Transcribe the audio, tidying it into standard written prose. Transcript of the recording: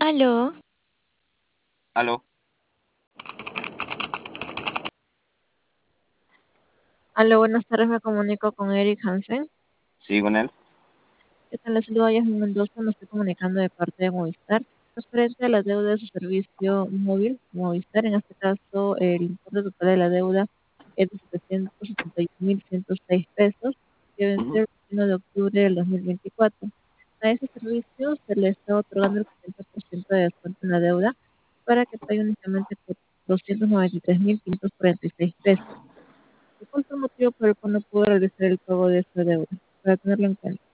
Aló, Aló, aló, buenas tardes, me comunico con Eric Hansen. sí, con él. ¿Qué tal? Les saludo a Yasmin Mendoza, me estoy comunicando de parte de Movistar. Referente a la deuda de su servicio móvil, Movistar, en este caso, el importe total de la deuda es de 771.106 pesos, que venció Ujú. el 1 de octubre del 2024. A ese servicio se le está otorgando el 40% de descuento en la deuda para que pague únicamente por 293.546 pesos. ¿Y cuál fue el motivo por el cual no pudo realizar el pago de esa deuda? Para tenerlo en cuenta.